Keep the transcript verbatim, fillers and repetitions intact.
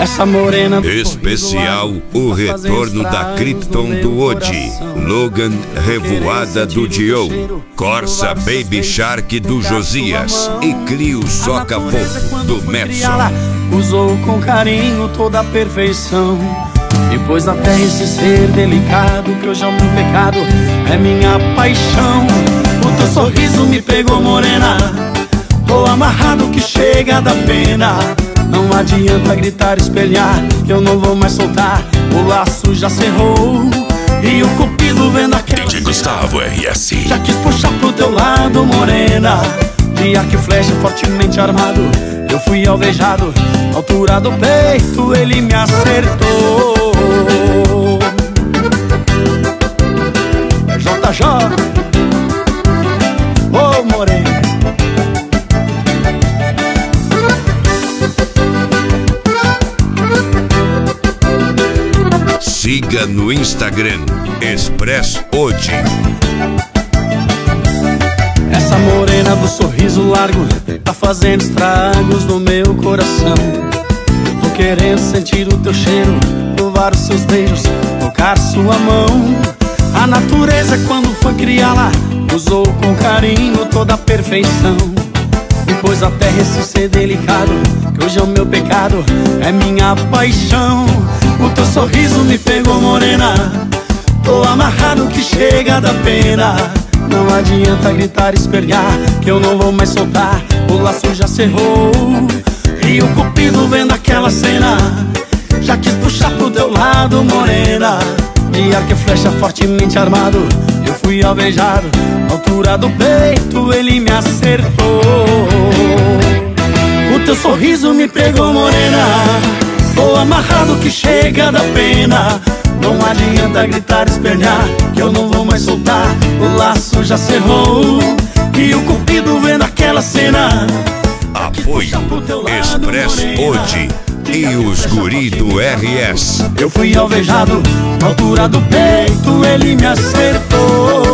Essa morena do especial, o retorno da Krypton do Odi, Logan Revoada do Dio, Corsa Baby Shark do Josias e Clio Soca Fofo do Madison. Usou com carinho toda a perfeição. Depois da terra esse ser delicado, que hoje é o meu pecado, é minha paixão. O teu sorriso me pegou, morena. Tô amarrado que chega da pena. Não adianta gritar, espelhar, que eu não vou mais soltar. O laço já cerrou e o cupido vendo aquela D J Gustavo R S. já quis puxar pro teu lado, morena. De arco e flecha fortemente armado, eu fui alvejado. Altura do peito ele me acertou. É J J. Ô oh, morena. Siga no Instagram, Express Odi. Essa morena do sorriso largo tá fazendo estragos no meu coração. Tô querendo sentir o teu cheiro, provar os seus beijos, tocar sua mão. A natureza, quando foi criá-la, usou com carinho toda a perfeição. Depois a terra esse ser delicado, que hoje é o meu pecado, é minha paixão. O teu sorriso me pegou, morena. Tô amarrado que chega da pena. Não adianta gritar, espernear, que eu não vou mais soltar. O laço já cerrou e o cupido vendo aquela cena já quis puxar pro teu lado, morena. De arco e flecha fortemente armado, eu fui alvejado. Altura do peito ele me acertou. O teu sorriso me pegou, morena. Tô amarrado que chega da pena. Não adianta gritar, espernear, que eu não vou mais soltar. O laço já cerrou e o cupido vendo aquela cena. Apoio Express Odi e os guri do R S. Eu fui alvejado, na altura do peito ele me acertou.